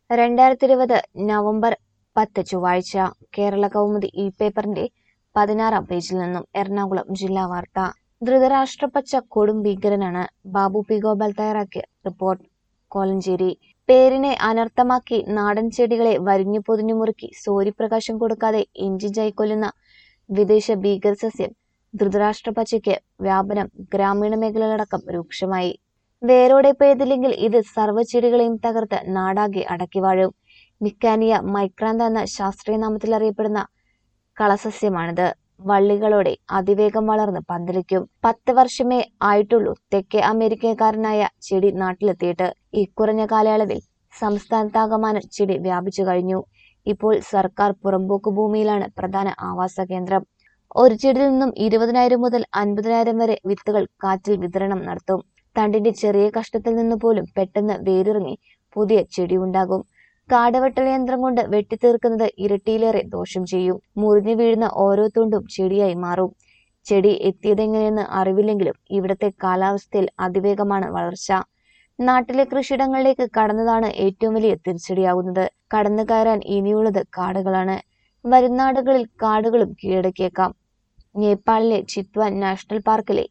2020 November 10 ചൊവ്വാഴ്ച കേരള കൗമുദി ഈ പേപ്പറിന്റെ 16-ാം പേജിൽ നിന്നും എറണാകുളം ജില്ലാ വാർത്ത. ധൃതരാഷ്ട്രപ്പച്ച കൊടും ഭീകരനാണ്. ബാബു പി ഗോപാൽ തയ്യാറാക്കിയ റിപ്പോർട്ട്. കോലഞ്ചേരി. പേരിനെ അനർത്ഥമാക്കി നാടൻ ചെടികളെ വരിഞ്ഞു പൊതിഞ്ഞു മുറുക്കി സൂര്യപ്രകാശം കൊടുക്കാതെ ഇഞ്ചിഞ്ചായി കൊല്ലുന്ന വിദേശ ഭീകര സസ്യം ധൃതരാഷ്ട്രപ്പച്ചയ്ക്ക് വ്യാപനം ഗ്രാമീണ മേഖലകളടക്കം രൂക്ഷമായി. വേരോടെ പെയ്തില്ലെങ്കിൽ ഇത് സർവ്വ ചെടികളെയും തകർത്ത് നാടാകെ അടക്കിവാഴും. മിക്കാനിയ മൈക്രാന്ത എന്ന ശാസ്ത്രീയ നാമത്തിൽ അറിയപ്പെടുന്ന കളസസ്യമാണിത്. വള്ളികളോടെ അതിവേഗം വളർന്ന് പന്തലിക്കും. 10 വർഷമേ ആയിട്ടുള്ളൂ തെക്കേ അമേരിക്കക്കാരനായ ചെടി നാട്ടിലെത്തിയിട്ട്. ഇക്കുറഞ്ഞ കാലയളവിൽ സംസ്ഥാനത്താകമാനം ചെടി വ്യാപിച്ചു കഴിഞ്ഞു. ഇപ്പോൾ സർക്കാർ പുറമ്പോക്ക് ഭൂമിയിലാണ് പ്രധാന ആവാസ കേന്ദ്രം. ഒരു ചെടിയിൽ നിന്നും 20,000 മുതൽ 50,000 വരെ വിത്തുകൾ കാറ്റിൽ വിതരണം നടത്തും. തണ്ടിന്റെ ചെറിയ കഷ്ണത്തിൽ നിന്ന് പോലും പെട്ടെന്ന് വേരിറങ്ങി പുതിയ ചെടിയുണ്ടാകും. കാടുവെട്ടൽ യന്ത്രം കൊണ്ട് വെട്ടിത്തീർക്കുന്നത് ഇരട്ടിയിലേറെ ദോഷം ചെയ്യും. മുറിഞ്ഞു വീഴുന്ന ഓരോ തുണ്ടും ചെടിയായി മാറും. ചെടി എത്തിയതെങ്ങനെയെന്ന് അറിവില്ലെങ്കിലും ഇവിടത്തെ കാലാവസ്ഥയിൽ അതിവേഗമാണ് വളർച്ച. നാട്ടിലെ കൃഷിയിടങ്ങളിലേക്ക് കടന്നതാണ് ഏറ്റവും വലിയ തിരിച്ചടിയാകുന്നത്. കടന്നു കയറാൻ ഇനിയുള്ളത് കാടുകളാണ്. വരും നാടുകളിൽ കാടുകളും കീഴടക്കിയേക്കാം. നേപ്പാളിലെ ചിത്വാൻ നാഷണൽ പാർക്കിലെ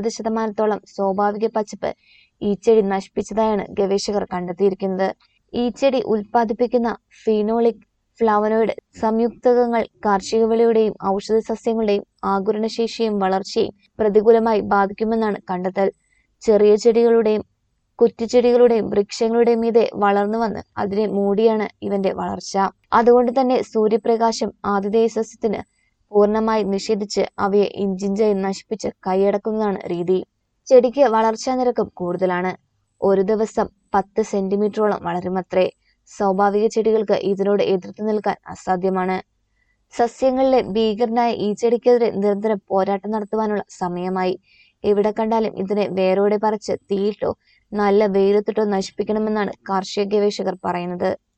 20% സ്വാഭാവിക പച്ചപ്പ് ഈ ചെടി നശിപ്പിച്ചതായാണ് ഗവേഷകർ കണ്ടെത്തിയിരിക്കുന്നത്. ഈ ചെടി ഉൽപ്പാദിപ്പിക്കുന്ന ഫീനോളിക് ഫ്ലാവനോയിഡ് സംയുക്തകങ്ങൾ കാർഷിക വിളയുടെയും ഔഷധ സസ്യങ്ങളുടെയും ആഗിരണശേഷിയും വളർച്ചയും പ്രതികൂലമായി ബാധിക്കുമെന്നാണ് കണ്ടെത്തൽ. ചെറിയ ചെടികളുടെയും കുറ്റിച്ചെടികളുടെയും വൃക്ഷങ്ങളുടെയും മീതെ വളർന്നു വന്ന് അതിനെ മൂടിയാണ് ഇവന്റെ വളർച്ച. അതുകൊണ്ട് തന്നെ സൂര്യപ്രകാശം ആതിഥേയ സസ്യത്തിന് പൂർണ്ണമായി നിഷേധിച്ച് അവയെ ഇഞ്ചിഞ്ചായി നശിപ്പിച്ച് കൈയടക്കുന്നതാണ് രീതി. ചെടിക്ക് വളർച്ചാ നിരക്കും കൂടുതലാണ്. ഒരു ദിവസം 10 സെന്റിമീറ്ററോളം വളരുമത്രേ. സ്വാഭാവിക ചെടികൾക്ക് ഇതിനോട് എതിർത്ത് നിൽക്കാൻ അസാധ്യമാണ്. സസ്യങ്ങളിലെ ഭീകരനായ ഈ ചെടിക്കെതിരെ നിരന്തരം പോരാട്ടം നടത്തുവാനുള്ള സമയമായി. എവിടെ കണ്ടാലും ഇതിനെ വേരോടെ പറിച്ച് തീയിട്ടോ നല്ല വെയിലത്തിട്ടോ നശിപ്പിക്കണമെന്നാണ് കാർഷിക ഗവേഷകർ പറയുന്നത്.